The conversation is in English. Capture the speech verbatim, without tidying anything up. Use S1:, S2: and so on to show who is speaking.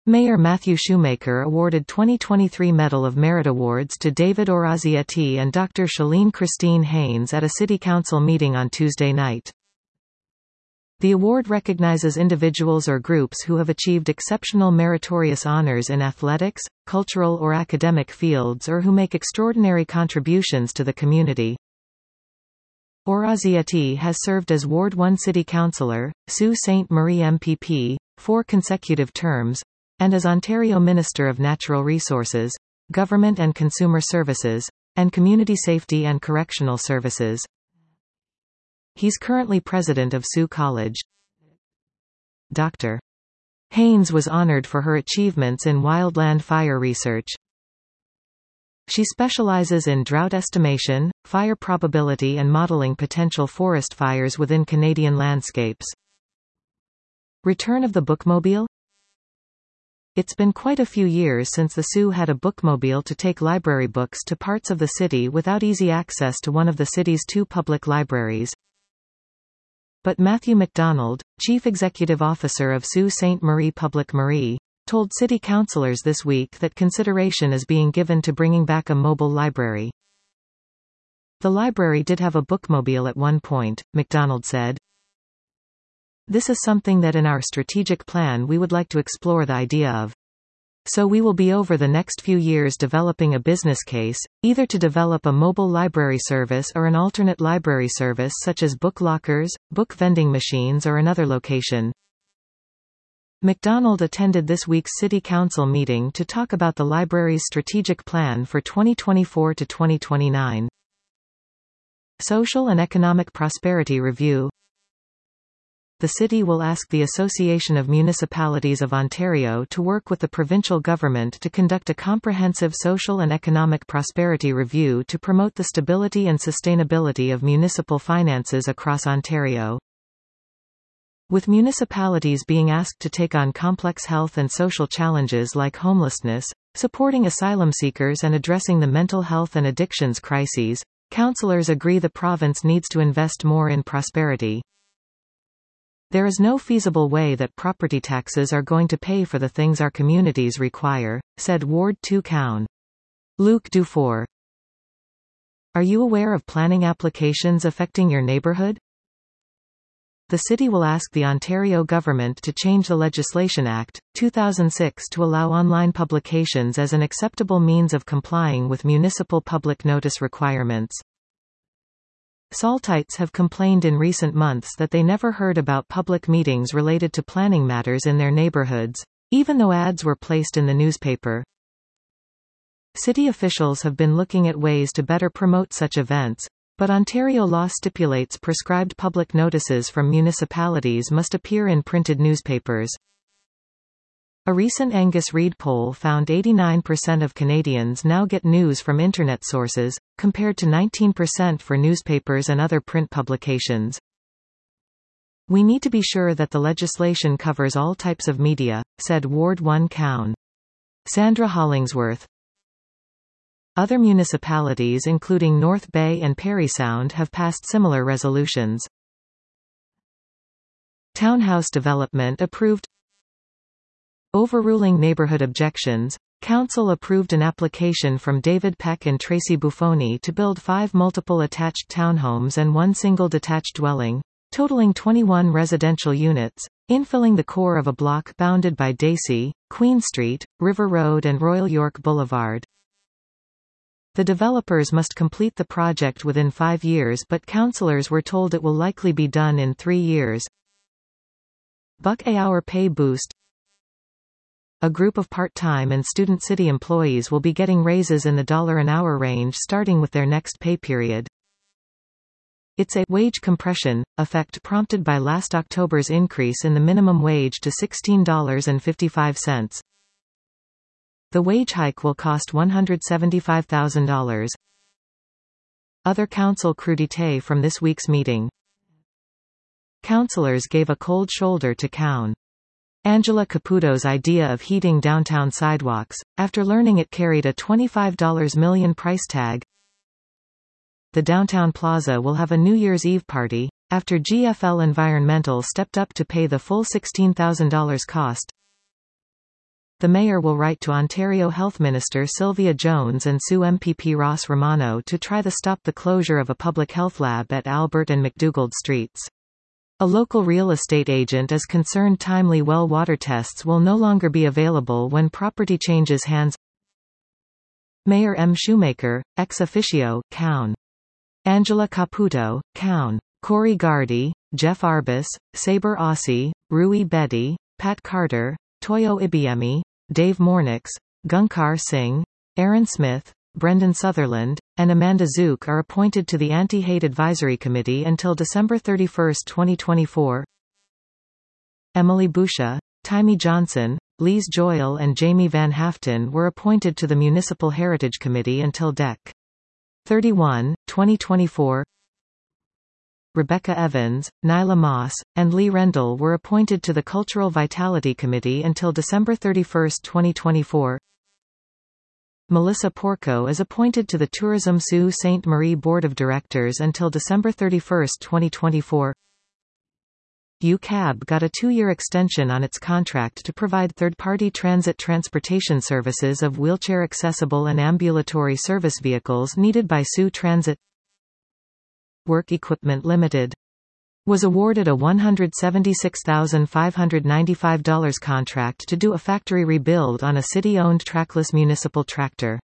S1: Mayor Matthew Shoemaker awarded twenty twenty-three Medal of Merit Awards to David Orazietti and Doctor Shalene Christine Haynes at a City Council meeting on Tuesday night. The award recognizes individuals or groups who have achieved exceptional meritorious honors in athletics, cultural or academic fields or who make extraordinary contributions to the community. Orazietti has served as Ward one City Councillor, Sault Ste. Marie M P P, four consecutive terms, and as Ontario Minister of Natural Resources, Government and Consumer Services, and Community Safety and Correctional Services. He's currently president of Sault College. Doctor Haynes was honored for her achievements in wildland fire research. She specializes in drought estimation, fire probability and modeling potential forest fires within Canadian landscapes. Return of the bookmobile? It's been quite a few years since the Sault had a bookmobile to take library books to parts of the city without easy access to one of the city's two public libraries. But Matthew McDonald, Chief Executive Officer of Sault Ste. Marie Public Marie, told city councillors this week that consideration is being given to bringing back a mobile library. The library did have a bookmobile at one point, McDonald said. This is something that in our strategic plan we would like to explore the idea of. So we will be over the next few years developing a business case, either to develop a mobile library service or an alternate library service such as book lockers, book vending machines or another location. McDonald attended this week's City Council meeting to talk about the library's strategic plan for twenty twenty-four to twenty twenty-nine. Social and Economic Prosperity Review. The city will ask the Association of Municipalities of Ontario to work with the provincial government to conduct a comprehensive social and economic prosperity review to promote the stability and sustainability of municipal finances across Ontario. With municipalities being asked to take on complex health and social challenges like homelessness, supporting asylum seekers and addressing the mental health and addictions crises, councillors agree the province needs to invest more in prosperity. There is no feasible way that property taxes are going to pay for the things our communities require, said Ward two Councillor Luc Dufour. Are you aware of planning applications affecting your neighbourhood? The city will ask the Ontario government to change the Legislation Act, two thousand six to allow online publications as an acceptable means of complying with municipal public notice requirements. Saltites have complained in recent months that they never heard about public meetings related to planning matters in their neighborhoods, even though ads were placed in the newspaper. City officials have been looking at ways to better promote such events, but Ontario law stipulates prescribed public notices from municipalities must appear in printed newspapers. A recent Angus Reid poll found eighty-nine percent of Canadians now get news from internet sources, compared to nineteen percent for newspapers and other print publications. We need to be sure that the legislation covers all types of media, said Ward one Councillor Sandra Hollingsworth. Other municipalities including North Bay and Parry Sound have passed similar resolutions. Townhouse development approved. Overruling neighbourhood objections, Council approved an application from David Peck and Tracy Buffoni to build five multiple attached townhomes and one single detached dwelling, totaling twenty-one residential units, infilling the core of a block bounded by Dacey, Queen Street, River Road and Royal York Boulevard. The developers must complete the project within five years, but councillors were told it will likely be done in three years. Buck a hour pay boost. A group of part-time and student city employees will be getting raises in the dollar an hour range starting with their next pay period. It's a wage compression effect prompted by last October's increase in the minimum wage to sixteen dollars and fifty-five cents. The wage hike will cost one hundred seventy-five thousand dollars. Other council crudité from this week's meeting. Councillors gave a cold shoulder to Councillor Angela Caputo's idea of heating downtown sidewalks, after learning it carried a twenty-five million dollars price tag. The downtown plaza will have a New Year's Eve party, after G F L Environmental stepped up to pay the full sixteen thousand dollars cost. the Mayor will write to Ontario Health Minister Sylvia Jones and sue M P P Ross Romano to try to stop the closure of a public health lab at Albert and McDougald Streets. A local real estate agent is concerned timely well water tests will no longer be available when property changes hands. Mayor M. Shoemaker, ex officio, Cown. Angela Caputo, Cown. Corey Gardy, Jeff Arbus, Saber Aussie, Rui Betty, Pat Carter, Toyo Ibiemi, Dave Mornix, Gunkar Singh, Aaron Smith, Brendan Sutherland, and Amanda Zook are appointed to the Anti-Hate Advisory Committee until December thirty-first, twenty twenty-four. Emily Boucher, Timmy Johnson, Lise Joyle and Jamie Van Haften were appointed to the Municipal Heritage Committee until December thirty-first, twenty twenty-four. Rebecca Evans, Nyla Moss, and Lee Rendell were appointed to the Cultural Vitality Committee until December thirty-first, twenty twenty-four. Melissa Porco is appointed to the Tourism Sault Ste. Marie Board of Directors until December thirty-first, twenty twenty-four. U C A B got a two-year extension on its contract to provide third-party transit transportation services of wheelchair-accessible and ambulatory service vehicles needed by Sault Transit. Work Equipment Limited was awarded a one hundred seventy-six thousand five hundred ninety-five dollars contract to do a factory rebuild on a city-owned trackless municipal tractor.